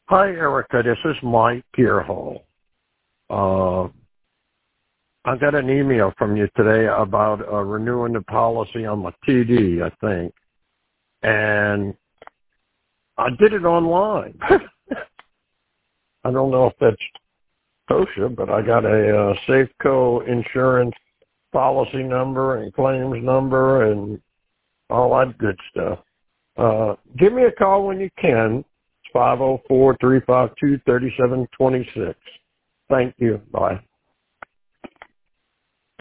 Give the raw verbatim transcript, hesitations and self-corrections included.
Hi, Erica. This is Mike Gearhall. Uh, I got an email from you today about uh, renewing the policy on my T D, I think. And I did it online. I don't know if that's kosher, but I got a uh, Safeco insurance policy number and claims number and all that good stuff. Uh, give me a call when you can. It's five oh four, three five two, three seven two six. Thank you. Bye.